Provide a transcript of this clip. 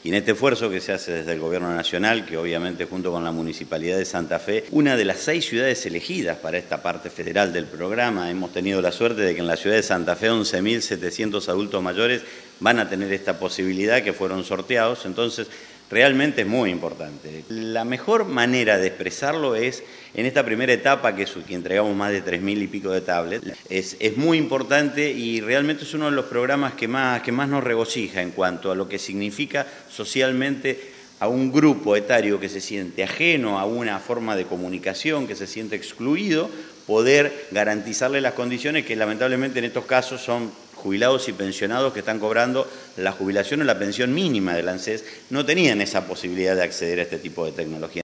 Y en este esfuerzo que se hace desde el Gobierno Nacional, que obviamente junto con la Municipalidad de Santa Fe, una de las 6 ciudades elegidas para esta parte federal del programa, hemos tenido la suerte de que en la ciudad de Santa Fe 11.700 adultos mayores van a tener esta posibilidad, que fueron sorteados. Entonces, realmente es muy importante. La mejor manera de expresarlo es en esta primera etapa, que entregamos más de 3.000 y pico de tablets. Es muy importante y realmente es uno de los programas que más nos regocija en cuanto a lo que significa socialmente a un grupo etario que se siente ajeno a una forma de comunicación, que se siente excluido, poder garantizarle las condiciones que lamentablemente en estos casos son jubilados y pensionados que están cobrando la jubilación o la pensión mínima del ANSES, no tenían esa posibilidad de acceder a este tipo de tecnología.